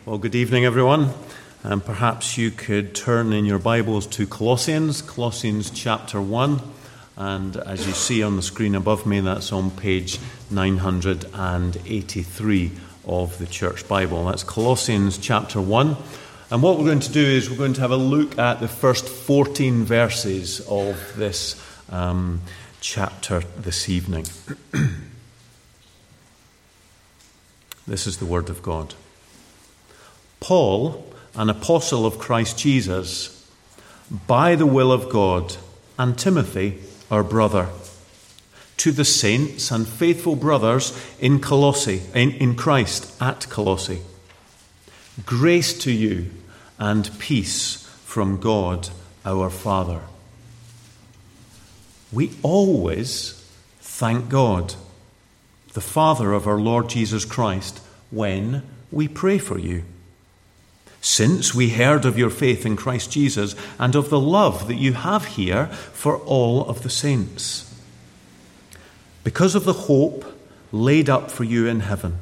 Well, good evening, everyone. And perhaps you could turn in your Bibles to Colossians chapter 1. And as you see on the screen above me, that's on page 983 of the Church Bible. That's Colossians chapter 1. And what we're going to do is we're going to have a look at the first 14 verses of this chapter this evening. This is the Word of God. Paul, an apostle of Christ Jesus, by the will of God, and Timothy, our brother, to the saints and faithful brothers in Christ at Colossae, grace to you and peace from God our Father. We always thank God, the Father of our Lord Jesus Christ, when we pray for you. Since we heard of your faith in Christ Jesus and of the love that you have here for all of the saints, because of the hope laid up for you in heaven.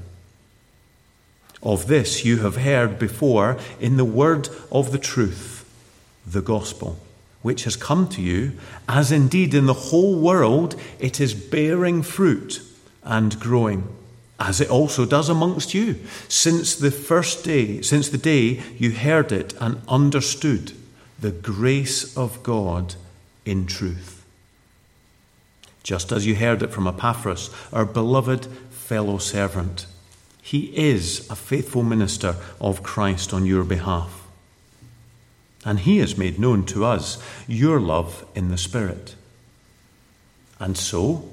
Of this you have heard before in the word of the truth, the gospel, which has come to you, as indeed in the whole world it is bearing fruit and growing, as it also does amongst you, since the day you heard it and understood the grace of God in truth. Just as you heard it from Epaphras, our beloved fellow servant. He is a faithful minister of Christ on your behalf. And he has made known to us your love in the Spirit. And so,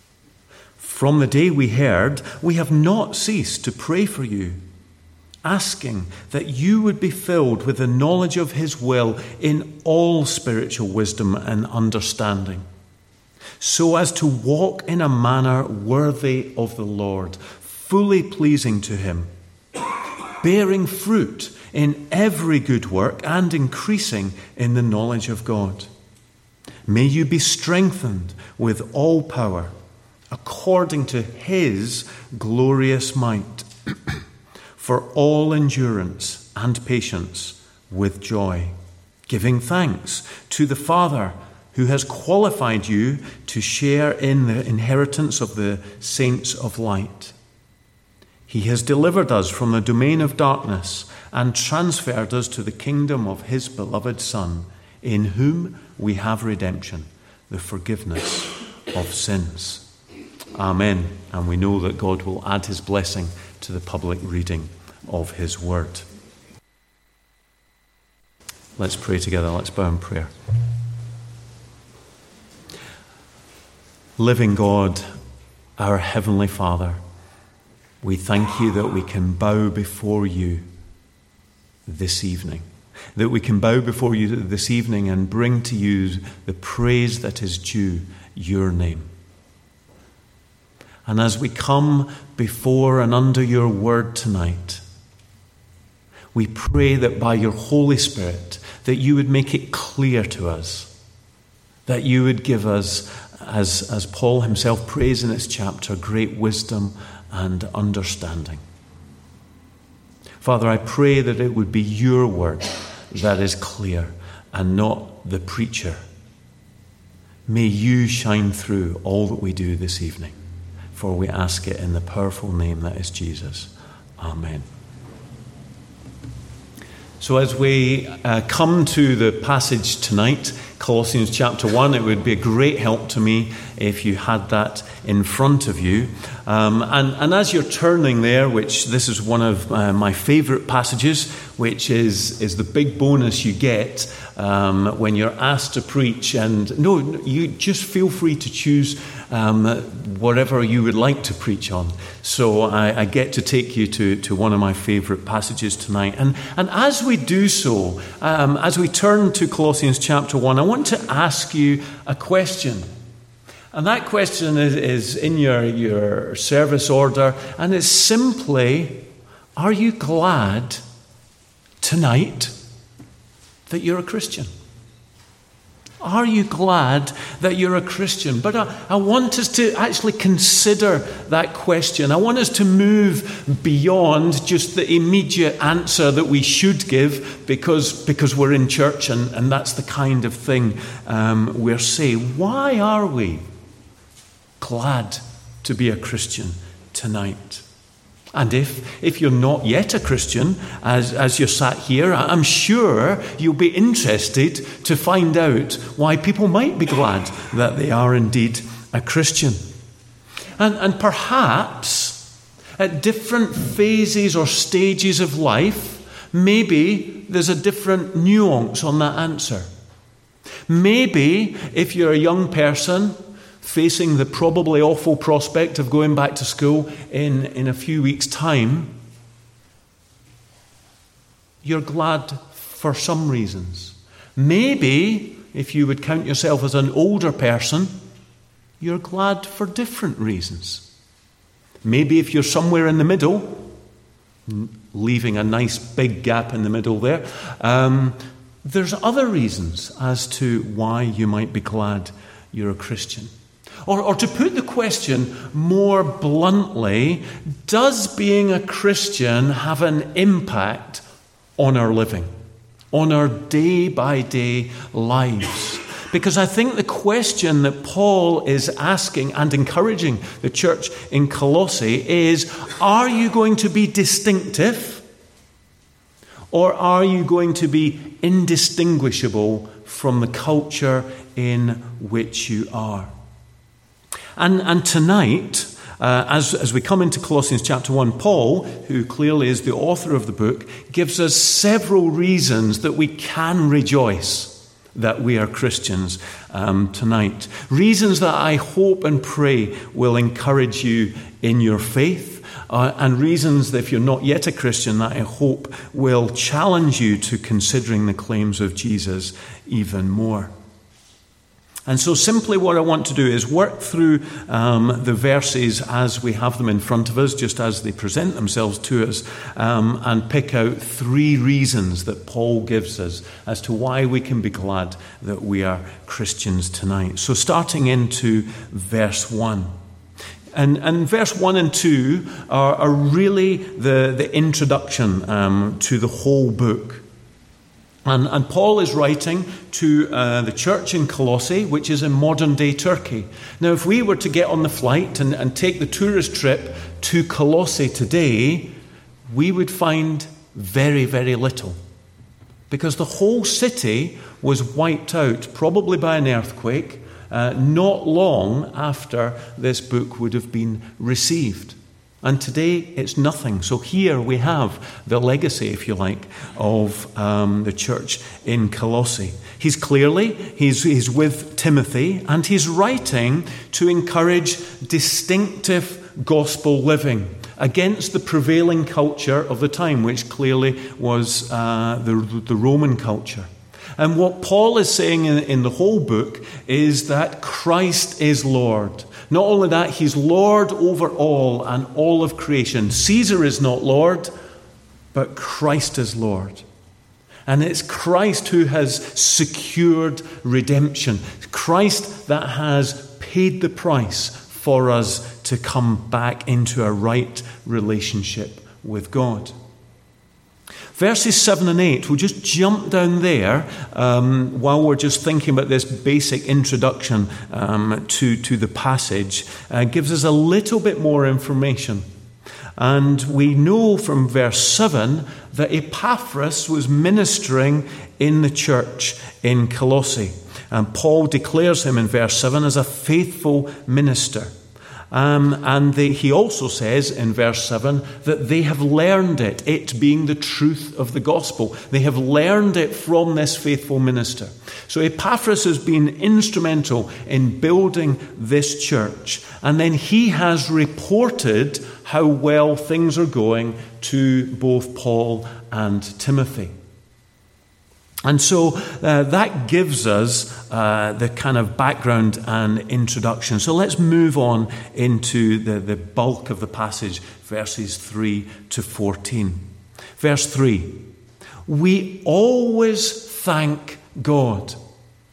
from the day we heard, we have not ceased to pray for you, asking that you would be filled with the knowledge of his will in all spiritual wisdom and understanding, so as to walk in a manner worthy of the Lord, fully pleasing to him, bearing fruit in every good work and increasing in the knowledge of God. May you be strengthened with all power, according to his glorious might, for all endurance and patience with joy, giving thanks to the Father who has qualified you to share in the inheritance of the saints of light. He has delivered us from the domain of darkness and transferred us to the kingdom of his beloved Son, in whom we have redemption, the forgiveness of sins. Amen. And we know that God will add his blessing to the public reading of his word. Let's pray together. Let's bow in prayer. Living God, our Heavenly Father, we thank you that we can bow before you this evening. That we can bow before you this evening and bring to you the praise that is due your name. And as we come before and under your word tonight, we pray that by your Holy Spirit, that you would make it clear to us, that you would give us, as Paul himself prays in this chapter, great wisdom and understanding. Father, I pray that it would be your word that is clear and not the preacher. May you shine through all that we do this evening. For we ask it in the powerful name that is Jesus. Amen. So as we come to the passage tonight, Colossians chapter 1, it would be a great help to me if you had that in front of you. And as you're turning there, which this is one of my favourite passages, which is the big bonus you get when you're asked to preach. And no, you just feel free to choose whatever you would like to preach on. So I get to take you to one of my favourite passages tonight. And as we do so, as we turn to Colossians chapter 1, I want to ask you a question. And that question is in your service order, and it's simply, are you glad tonight that you're a Christian? Are you glad that you're a Christian? But I want us to actually consider that question. I want us to move beyond just the immediate answer that we should give because we're in church and that's the kind of thing we're saying. Why are we glad to be a Christian tonight? And if you're not yet a Christian, as you're sat here, I'm sure you'll be interested to find out why people might be glad that they are indeed a Christian. And perhaps at different phases or stages of life, maybe there's a different nuance on that answer. Maybe if you're a young person facing the probably awful prospect of going back to school in a few weeks' time, you're glad for some reasons. Maybe, if you would count yourself as an older person, you're glad for different reasons. Maybe if you're somewhere in the middle, leaving a nice big gap in the middle there, there's other reasons as to why you might be glad you're a Christian. Or to put the question more bluntly, does being a Christian have an impact on our living, on our day-by-day lives? Because I think the question that Paul is asking and encouraging the church in Colossae is, are you going to be distinctive? Or are you going to be indistinguishable from the culture in which you are? And tonight, as we come into Colossians chapter 1, Paul, who clearly is the author of the book, gives us several reasons that we can rejoice that we are Christians tonight. Reasons that I hope and pray will encourage you in your faith, and reasons that if you're not yet a Christian, that I hope will challenge you to considering the claims of Jesus even more. And so simply what I want to do is work through the verses as we have them in front of us, just as they present themselves to us, and pick out 3 reasons that Paul gives us as to why we can be glad that we are Christians tonight. So starting into verse 1. And verse 1 and 2 are really the introduction to the whole book. And Paul is writing to the church in Colossae, which is in modern-day Turkey. Now, if we were to get on the flight and take the tourist trip to Colossae today, we would find very, very little. Because the whole city was wiped out, probably by an earthquake, not long after this book would have been received. And today it's nothing. So here we have the legacy, if you like, of the church in Colossae. He's with Timothy, and he's writing to encourage distinctive gospel living against the prevailing culture of the time, which clearly was the Roman culture. And what Paul is saying in the whole book is that Christ is Lord. Not only that, he's Lord over all and all of creation. Caesar is not Lord, but Christ is Lord. And it's Christ who has secured redemption. Christ that has paid the price for us to come back into a right relationship with God. Verses 7 and 8, we'll just jump down there while we're just thinking about this basic introduction to the passage. Gives us a little bit more information. And we know from verse 7 that Epaphras was ministering in the church in Colossae. And Paul declares him in verse 7 as a faithful minister. He also says in verse 7 that they have learned it being the truth of the gospel. They have learned it from this faithful minister. So Epaphras has been instrumental in building this church. And then he has reported how well things are going to both Paul and Timothy. And so that gives us the kind of background and introduction. So let's move on into the bulk of the passage, verses 3 to 14. Verse 3, we always thank God.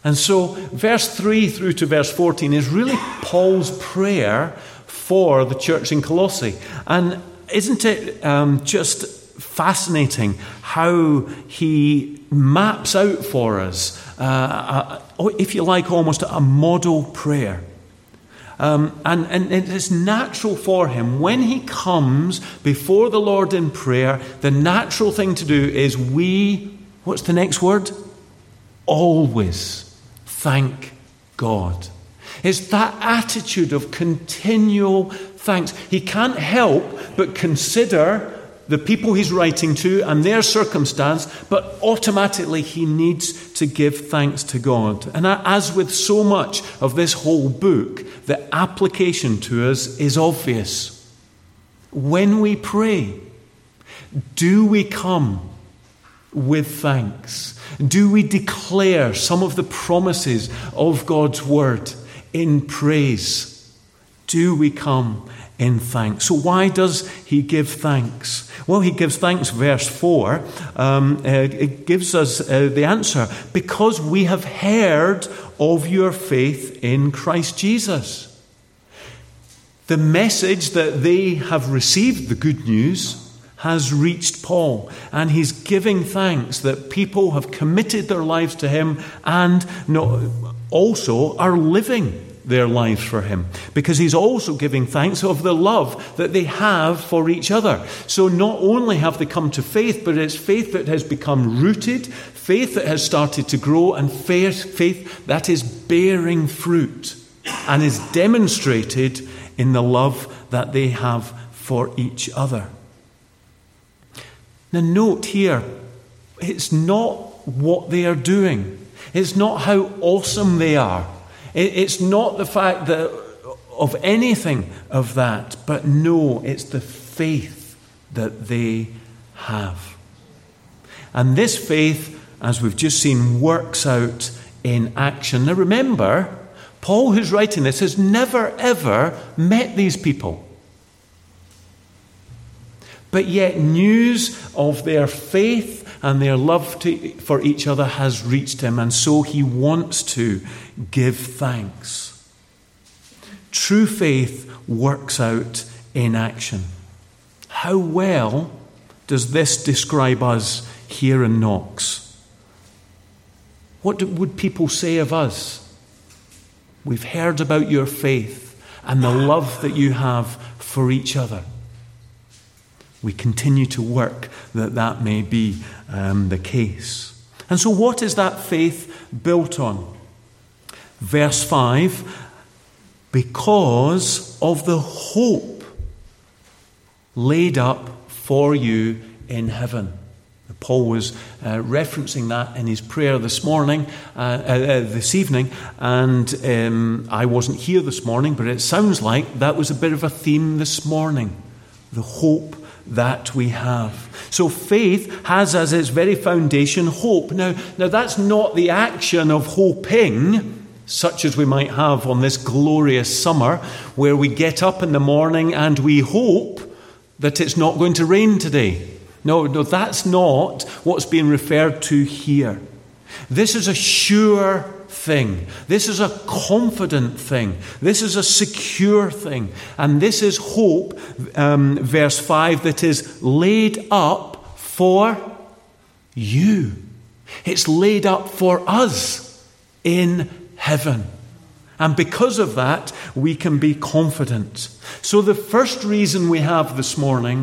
And so verse 3 through to verse 14 is really Paul's prayer for the church in Colossae. And isn't it just fascinating how he maps out for us, if you like, almost a model prayer. And it is natural for him, when he comes before the Lord in prayer, the natural thing to do is what's the next word? Always thank God. It's that attitude of continual thanks. He can't help but consider the people he's writing to and their circumstance, but automatically he needs to give thanks to God. And as with so much of this whole book, the application to us is obvious. When we pray, do we come with thanks? Do we declare some of the promises of God's word in praise? Do we come in thanks? So why does he give thanks? Well, he gives thanks, verse 4. It gives us the answer. Because we have heard of your faith in Christ Jesus. The message that they have received, the good news, has reached Paul. And he's giving thanks that people have committed their lives to him and also are living their lives for him, because he's also giving thanks of the love that they have for each other. So not only have they come to faith, but it's faith that has become rooted, faith that has started to grow, and faith that is bearing fruit and is demonstrated in the love that they have for each other. Now note here, it's not what they are doing. It's not how awesome they are. It's not the fact that of anything of that, but no, it's the faith that they have. And this faith, as we've just seen, works out in action. Now remember, Paul, who's writing this, has never ever met these people. But yet news of their faith and their love for each other has reached him, and so he wants to give thanks. True faith works out in action. How well does this describe us here in Knox? What would people say of us? We've heard about your faith and the love that you have for each other. We continue to work that may be the case. And so what is that faith built on? Verse 5, because of the hope laid up for you in heaven. Paul was referencing that in his prayer this evening, and I wasn't here this morning, but it sounds like that was a bit of a theme this morning. The hope that we have. So faith has as its very foundation hope. Now that's not the action of hoping, such as we might have on this glorious summer, where we get up in the morning and we hope that it's not going to rain today. No, that's not what's being referred to here. This is a sure thing. This is a confident thing. This is a secure thing. And this is hope, verse 5, that is laid up for you. It's laid up for us in heaven. And because of that, we can be confident. So the first reason we have the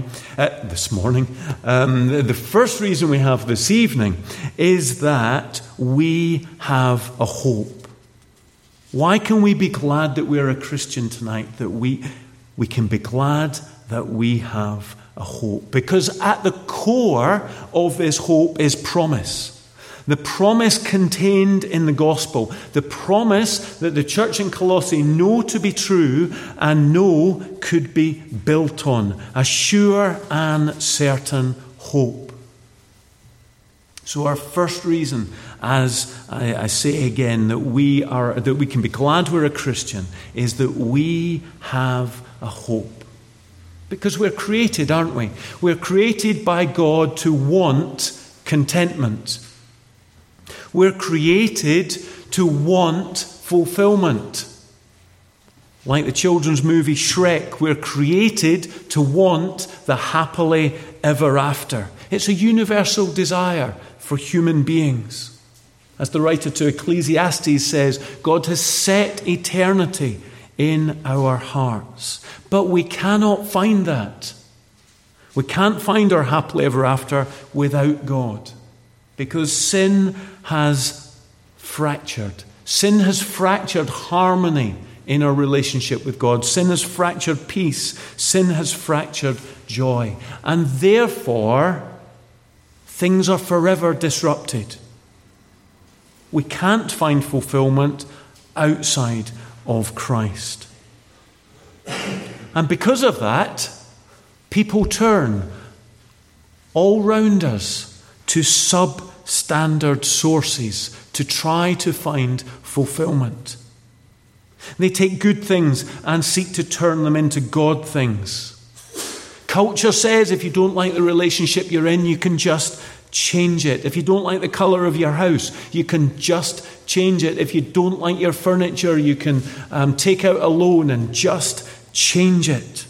first reason we have this evening is that we have a hope. Why can we be glad that we're a Christian tonight? That we can be glad that we have a hope. Because at the core of this hope is promise. The promise contained in the gospel. The promise that the church in Colossae know to be true and know could be built on. A sure and certain hope. So our first reason, as I say again, that we can be glad we're a Christian, is that we have a hope. Because we're created, aren't we? We're created by God to want contentment. We're created to want fulfillment. Like the children's movie Shrek, we're created to want the happily ever after. It's a universal desire for human beings. As the writer to Ecclesiastes says, God has set eternity in our hearts. But we cannot find that. We can't find our happily ever after without God. Because sin has fractured. Sin has fractured harmony in our relationship with God. Sin has fractured peace. Sin has fractured joy. And therefore, things are forever disrupted. We can't find fulfillment outside of Christ. And because of that, people turn all round us to substandard sources to try to find fulfillment. They take good things and seek to turn them into God things. Culture says if you don't like the relationship you're in, you can just change it. If you don't like the colour of your house, you can just change it. If you don't like your furniture, you can take out a loan and just change it.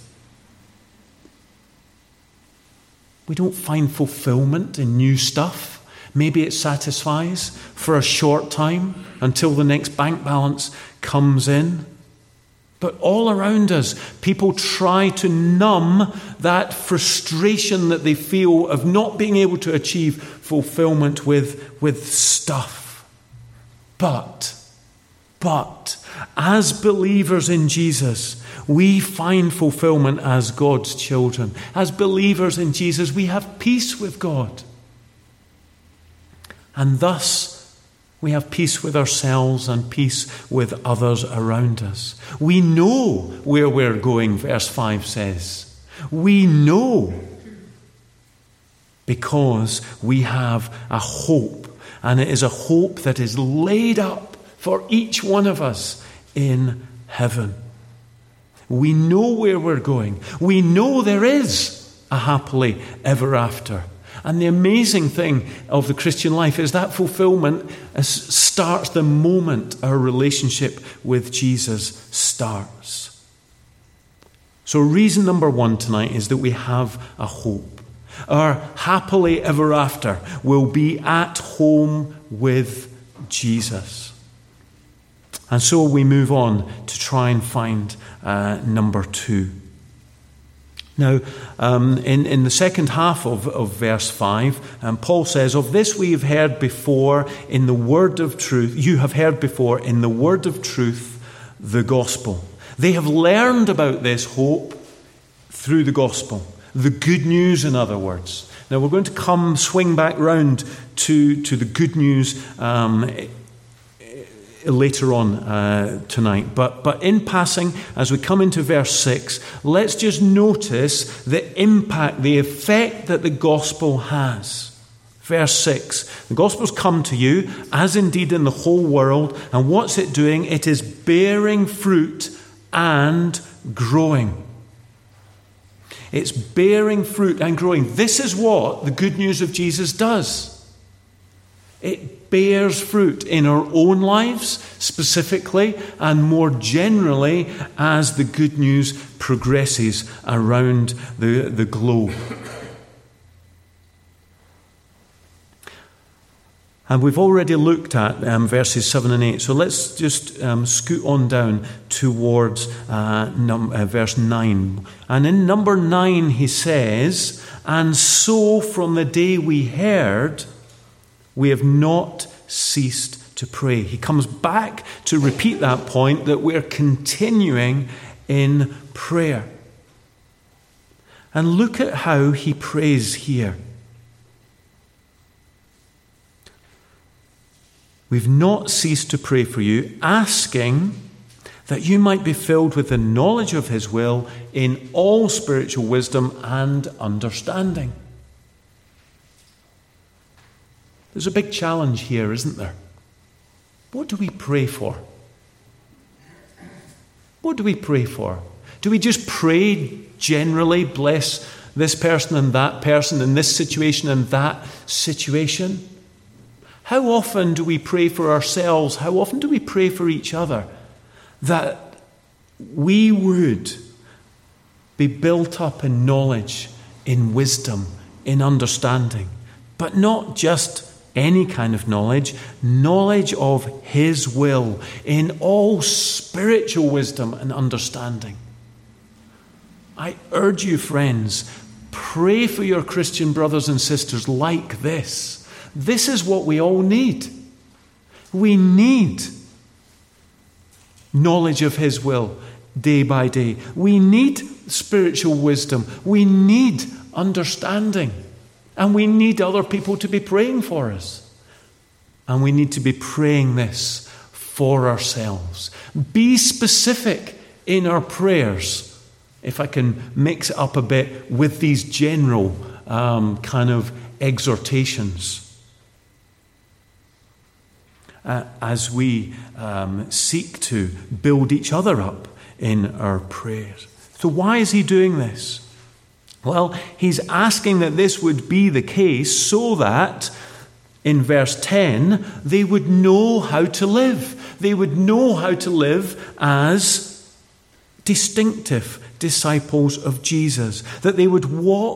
We don't find fulfillment in new stuff. Maybe it satisfies for a short time until the next bank balance comes in. But all around us, people try to numb that frustration that they feel of not being able to achieve fulfillment with stuff. But, as believers in Jesus, we find fulfillment as God's children. As believers in Jesus, we have peace with God. And thus, we have peace with ourselves and peace with others around us. We know where we're going, verse 5 says. We know because we have a hope. And it is a hope that is laid up for each one of us in heaven. We know where we're going. We know there is a happily ever after. And the amazing thing of the Christian life is that fulfillment starts the moment our relationship with Jesus starts. So reason number one tonight is that we have a hope. Our happily ever after will be at home with Jesus. And so we move on to try and find number two. Now, in the second half of verse 5, Paul says, of this we have heard before in the word of truth. You have heard before in the word of truth, the gospel. They have learned about this hope through the gospel. The good news, in other words. Now, we're going to swing back round to the good news later on tonight. But in passing, as we come into verse 6, let's just notice the impact, the effect that the gospel has. Verse 6, the gospel's come to you, as indeed in the whole world, and what's it doing? It is bearing fruit and growing. It's bearing fruit and growing. This is what the good news of Jesus does. It bears fruit in our own lives, specifically, and more generally as the good news progresses around the globe. And we've already looked at verses 7 and 8, so let's just scoot on down towards verse 9. And in number 9 he says, and so from the day we heard, we have not ceased to pray. He comes back to repeat that point that we're continuing in prayer. And look at how he prays here. We've not ceased to pray for you, asking that you might be filled with the knowledge of his will in all spiritual wisdom and understanding. There's a big challenge here, isn't there? What do we pray for? What do we pray for? Do we just pray generally, bless this person and that person in this situation and that situation? How often do we pray for ourselves? How often do we pray for each other that we would be built up in knowledge, in wisdom, in understanding, but not just any kind of knowledge of His will, in all spiritual wisdom and understanding. I urge you, friends, pray for your Christian brothers and sisters like this. This is what we all need. We need knowledge of His will day by day. We need spiritual wisdom. We need understanding. And we need other people to be praying for us. And we need to be praying this for ourselves. Be specific in our prayers, if I can mix it up a bit with these general kind of exhortations. As we seek to build each other up in our prayers. So why is he doing this? Well, he's asking that this would be the case so that, in verse 10, they would know how to live. They would know how to live as distinctive disciples of Jesus. That they would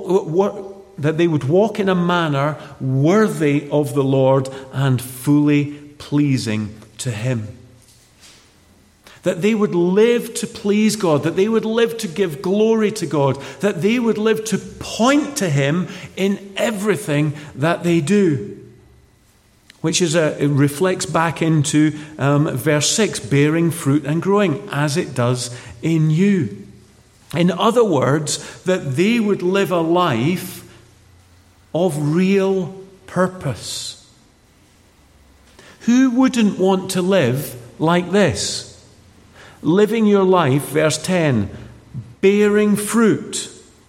walk in a manner worthy of the Lord and fully pleasing to Him. That they would live to please God, that they would live to give glory to God, that they would live to point to Him in everything that they do. Which is it reflects back into verse 6, bearing fruit and growing, as it does in you. In other words, that they would live a life of real purpose. Who wouldn't want to live like this? Living your life, verse 10, bearing fruit,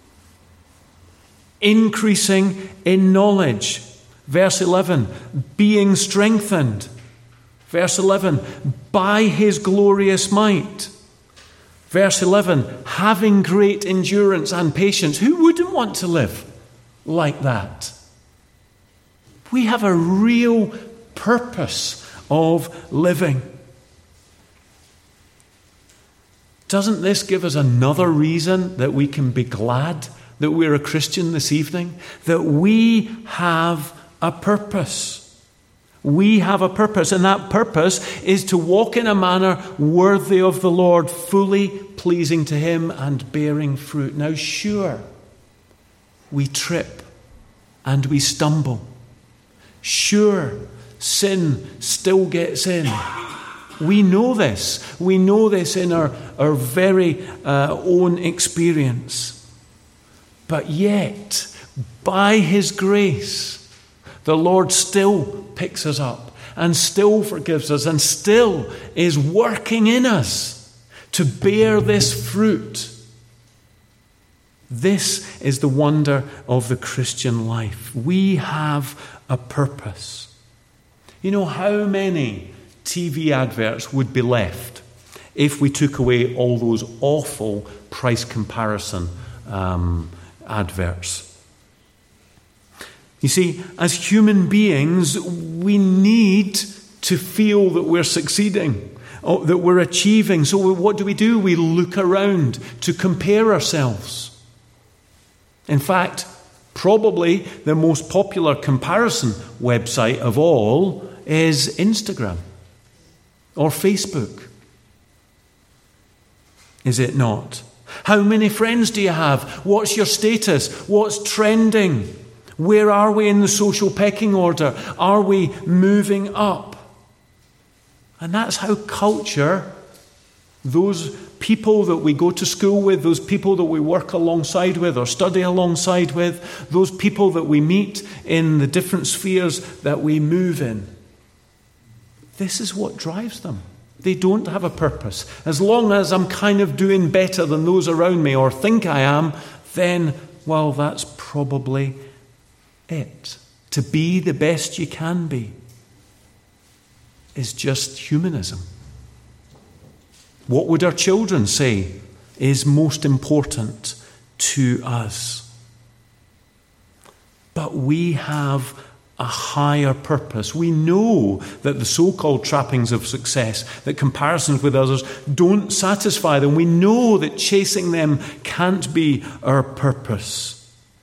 increasing in knowledge. Verse 11, being strengthened. Verse 11, by His glorious might. Verse 11, having great endurance and patience. Who wouldn't want to live like that? We have a real purpose of living. Doesn't this give us another reason that we can be glad that we're a Christian this evening? That we have a purpose. We have a purpose, and that purpose is to walk in a manner worthy of the Lord, fully pleasing to Him and bearing fruit. Now, sure, we trip and we stumble. Sure, sin still gets in. We know this. We know this in our very own experience. But yet, by His grace, the Lord still picks us up and still forgives us and still is working in us to bear this fruit. This is the wonder of the Christian life. We have a purpose. You know, how many TV adverts would be left if we took away all those awful price comparison adverts? You see, as human beings, we need to feel that we're succeeding, that we're achieving. So what do? We look around to compare ourselves. In fact, probably the most popular comparison website of all is Instagram or Facebook. Is it not? How many friends do you have? What's your status? What's trending? Where are we in the social pecking order? Are we moving up? And that's how culture, those people that we go to school with, those people that we work alongside with or study alongside with, those people that we meet in the different spheres that we move in, this is what drives them. They don't have a purpose. As long as I'm kind of doing better than those around me or think I am, then, well, that's probably it. To be the best you can be is just humanism. What would our children say is most important to us? But we have a higher purpose. We know that the so-called trappings of success, that comparisons with others don't satisfy them. We know that chasing them can't be our purpose.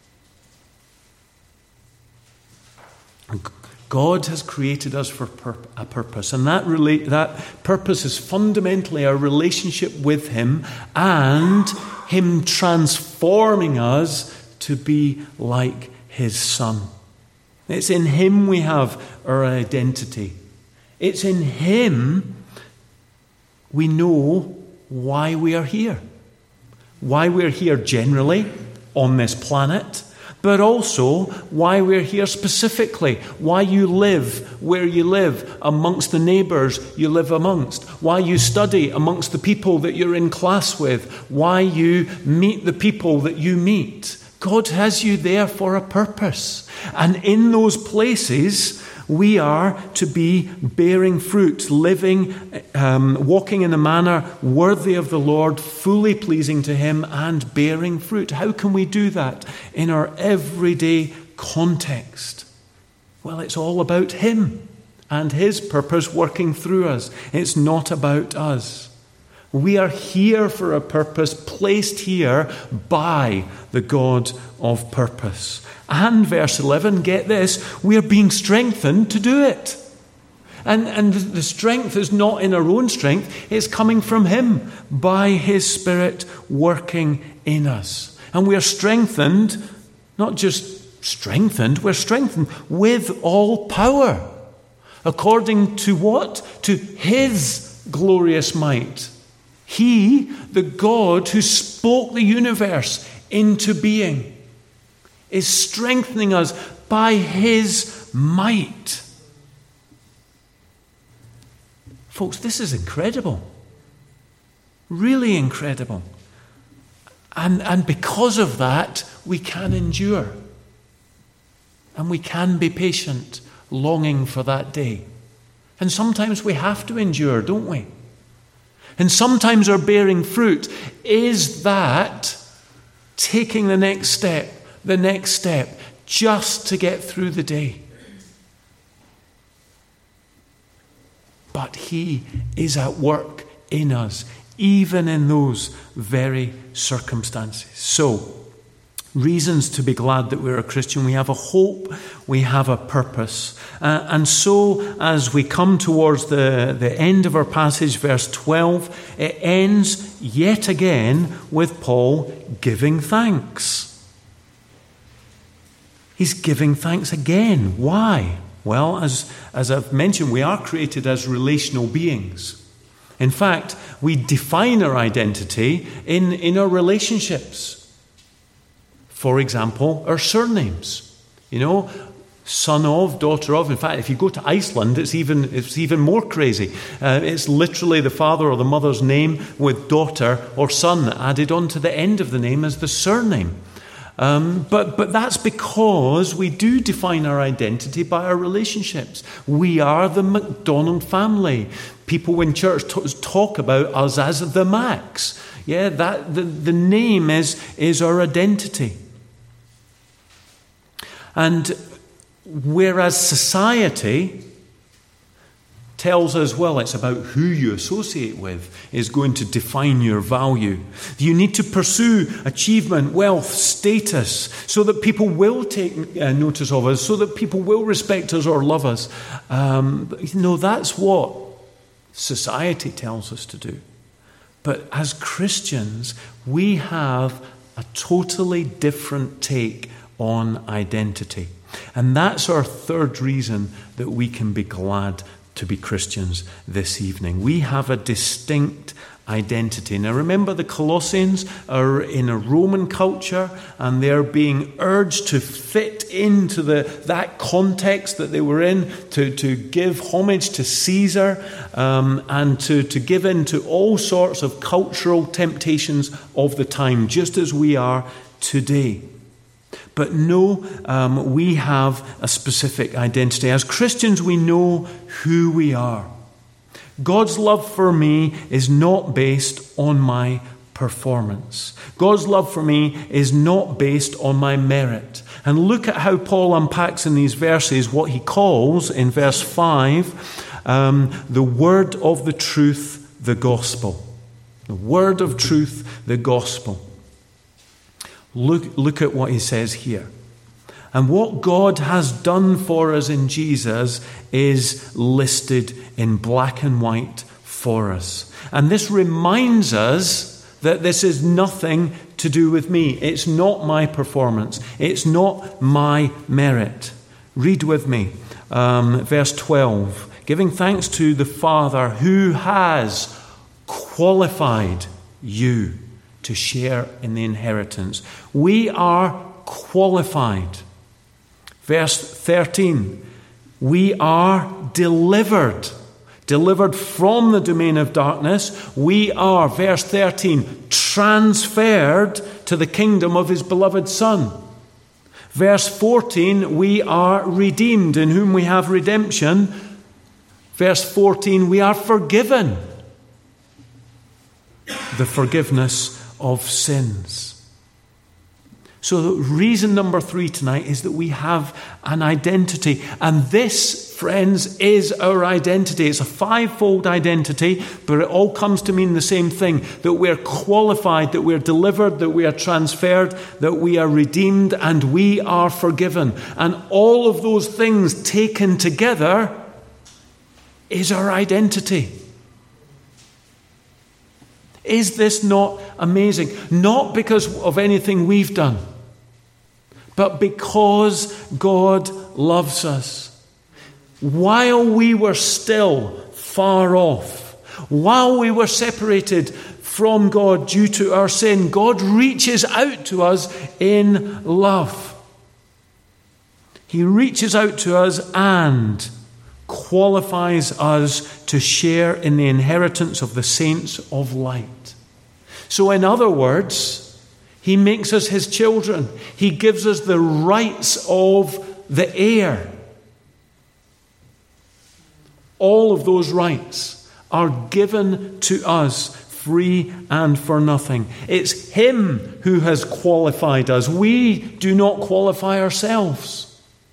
God has created us for a purpose, and that purpose is fundamentally our relationship with Him and Him transforming us to be like His Son. It's in Him we have our identity. It's in Him we know why we are here. Why we're here generally on this planet, but also why we're here specifically. Why you live where you live, amongst the neighbours you live amongst. Why you study amongst the people that you're in class with. Why you meet the people that you meet. God has you there for a purpose. And in those places, we are to be bearing fruit, living, walking in a manner worthy of the Lord, fully pleasing to Him and bearing fruit. How can we do that in our everyday context? Well, it's all about Him and His purpose working through us. It's not about us. We are here for a purpose, placed here by the God of purpose. And verse 11, get this, we are being strengthened to do it. And the strength is not in our own strength, it's coming from Him by His Spirit working in us. And we are strengthened, not just strengthened, we're strengthened with all power. According to what? To His glorious might. He, the God who spoke the universe into being, is strengthening us by His might. Folks, this is incredible. Really incredible. And because of that, we can endure. And we can be patient, longing for that day. And sometimes we have to endure, don't we? And sometimes our bearing fruit is that taking the next step, just to get through the day. But He is at work in us, even in those very circumstances. So, reasons to be glad that we're a Christian. We have a hope, we have a purpose. And so, as we come towards the end of our passage, verse 12, it ends yet again with Paul giving thanks. He's giving thanks again. Why? Well, as I've mentioned, we are created as relational beings. In fact, we define our identity in our relationships. For example, our surnames. Son of, daughter of. In fact, if you go to Iceland, it's even more crazy. It's literally the father or the mother's name with daughter or son added on to the end of the name as the surname. But that's because we do define our identity by our relationships. We are the MacDonald family. People in church talk about us as the Macs. Yeah, that the name is our identity. And whereas society tells us, well, it's about who you associate with is going to define your value. You need to pursue achievement, wealth, status, so that people will take notice of us, so that people will respect us or love us. That's what society tells us to do. But as Christians, we have a totally different take on identity. And that's our third reason that we can be glad to be Christians this evening. We have a distinct identity. Now remember, the Colossians are in a Roman culture and they're being urged to fit into that context that they were in, to give homage to Caesar and to give in to all sorts of cultural temptations of the time, just as we are today. But no, we have a specific identity. As Christians, we know who we are. God's love for me is not based on my performance. God's love for me is not based on my merit. And look at how Paul unpacks in these verses what he calls, in verse 5, the word of the truth, the gospel. The word of truth, the gospel. Look at what he says here. And what God has done for us in Jesus is listed in black and white for us. And this reminds us that this is nothing to do with me. It's not my performance. It's not my merit. Read with me, verse 12. Giving thanks to the Father who has qualified you to share in the inheritance. We are qualified. Verse 13. We are delivered from the domain of darkness. We are, verse 13, transferred to the kingdom of his beloved Son. Verse 14, we are redeemed, in whom we have redemption. Verse 14, we are forgiven. The forgiveness of sins. So reason number 3 tonight is that we have an identity. And this, friends, is our identity. It's a 5-fold identity, but it all comes to mean the same thing. That we're qualified, that we're delivered, that we are transferred, that we are redeemed, and we are forgiven. And all of those things taken together is our identity. Is this not amazing? Not because of anything we've done, but because God loves us. While we were still far off, while we were separated from God due to our sin, God reaches out to us in love. He reaches out to us and qualifies us to share in the inheritance of the saints of light. So in other words, he makes us his children. He gives us the rights of the heir. All of those rights are given to us free and for nothing. It's him who has qualified us. We do not qualify ourselves.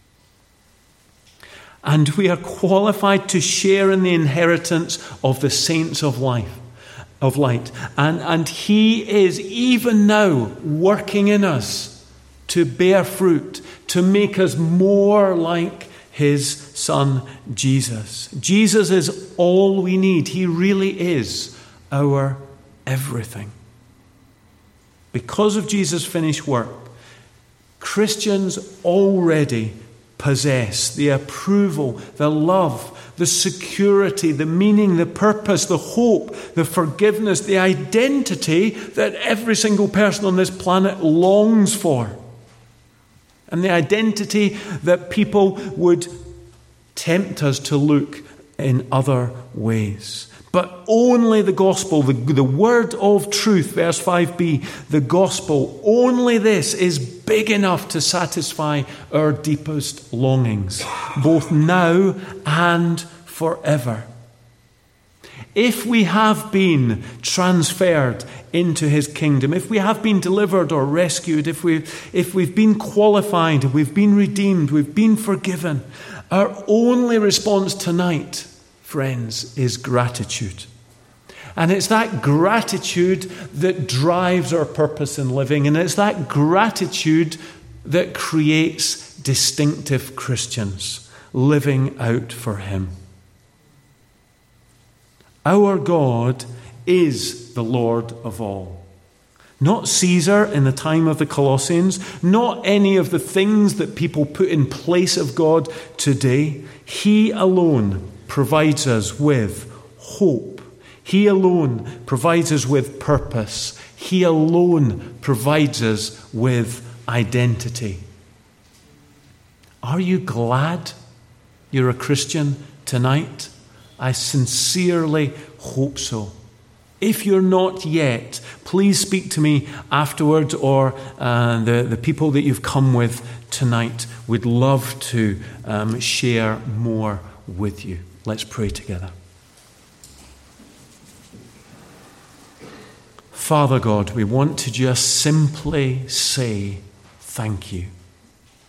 And we are qualified to share in the inheritance of the saints of light. And he is even now working in us to bear fruit, to make us more like his Son, Jesus. Jesus is all we need. He really is our everything. Because of Jesus' finished work, Christians already possess the approval, the love, the security, the meaning, the purpose, the hope, the forgiveness, the identity that every single person on this planet longs for. And the identity that people would tempt us to look in other ways. But only the gospel, the word of truth, verse 5b, the gospel, only this is big enough to satisfy our deepest longings, both now and forever. If we have been transferred into his kingdom, if we have been delivered or rescued, if we've been qualified, we've been redeemed, we've been forgiven, our only response tonight, friends, is gratitude. And it's that gratitude that drives our purpose in living. And it's that gratitude that creates distinctive Christians living out for him. Our God is the Lord of all. Not Caesar in the time of the Colossians, not any of the things that people put in place of God today. He alone provides us with hope. He alone provides us with purpose. He alone provides us with identity. Are you glad you're a Christian tonight? I sincerely hope so. If you're not yet, please speak to me afterwards, or the people that you've come with tonight would love to share more with you. Let's pray together. Father God, we want to just simply say thank you.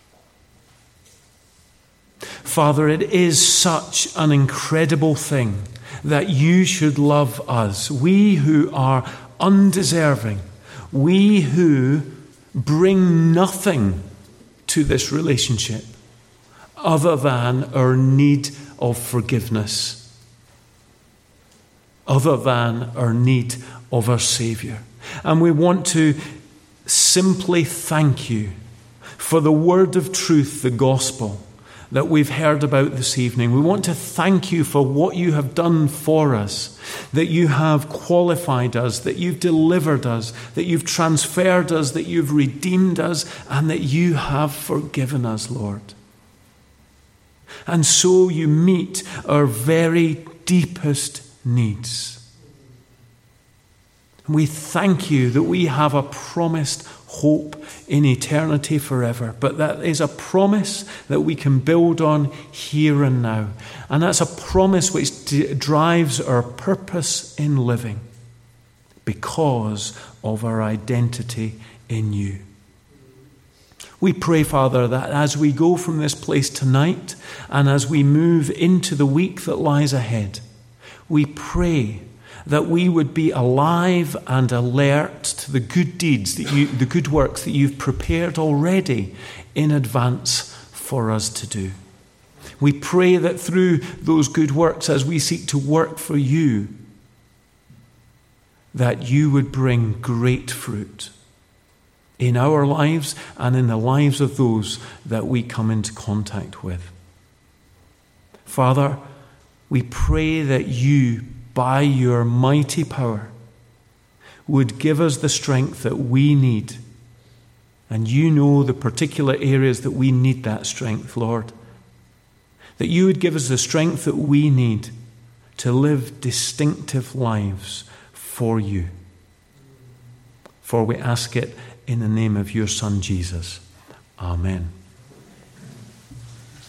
Father, it is such an incredible thing that you should love us, we who are undeserving, we who bring nothing to this relationship other than our need of forgiveness, other than our need of our Saviour. And we want to simply thank you for the word of truth, the gospel, that we've heard about this evening. We want to thank you for what you have done for us, that you have qualified us, that you've delivered us, that you've transferred us, that you've redeemed us, and that you have forgiven us, Lord. And so you meet our very deepest needs. We thank you that we have a promised hope in eternity forever, but that is a promise that we can build on here and now. And that's a promise which drives our purpose in living because of our identity in you. We pray, Father, that as we go from this place tonight and as we move into the week that lies ahead, we pray that we would be alive and alert to the good deeds, the good works that you've prepared already in advance for us to do. We pray that through those good works, as we seek to work for you, that you would bring great fruit in our lives and in the lives of those that we come into contact with. Father, we pray that you, by your mighty power, would give us the strength that we need. And you know the particular areas that we need that strength, Lord. That you would give us the strength that we need to live distinctive lives for you. For we ask it in the name of your Son, Jesus. Amen.